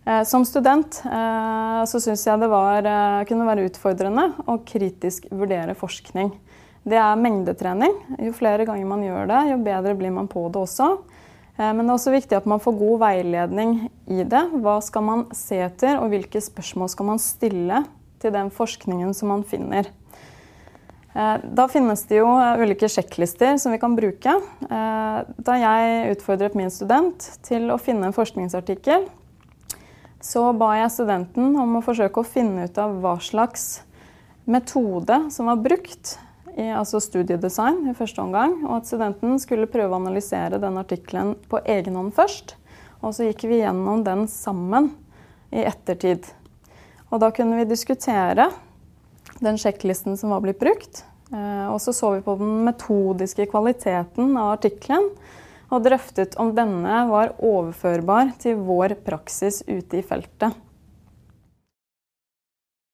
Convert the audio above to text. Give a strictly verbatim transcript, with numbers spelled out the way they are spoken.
Som student så synes jeg det var, kunne være utfordrende å kritisk vurdere forskning. Det er mengdetrening. Jo flere ganger man gjør det, jo bedre blir man på det også. Men det er også viktig at man får god veiledning i det. Hva skal man se etter, og hvilke spørsmål skal man stille til den forskningen som man finner? Da finnes det jo ulike sjekklister som vi kan bruke. Da jeg utfordret min student til å finne en forskningsartikkel, så ba jeg studenten om å forsøke å finne ut av hva slags metode som var brukt i altså studiedesign i første omgang, og at studenten skulle prøve å analysere den artikkelen på egen hånd først, og så gikk vi gjennom den sammen i ettertid. Og da kunne vi diskutere den sjekklisten som var blitt brukt, og så så vi på den metodiske kvaliteten av artikkelen, og drøftet om denne var overførbar til vår praksis ute i feltet.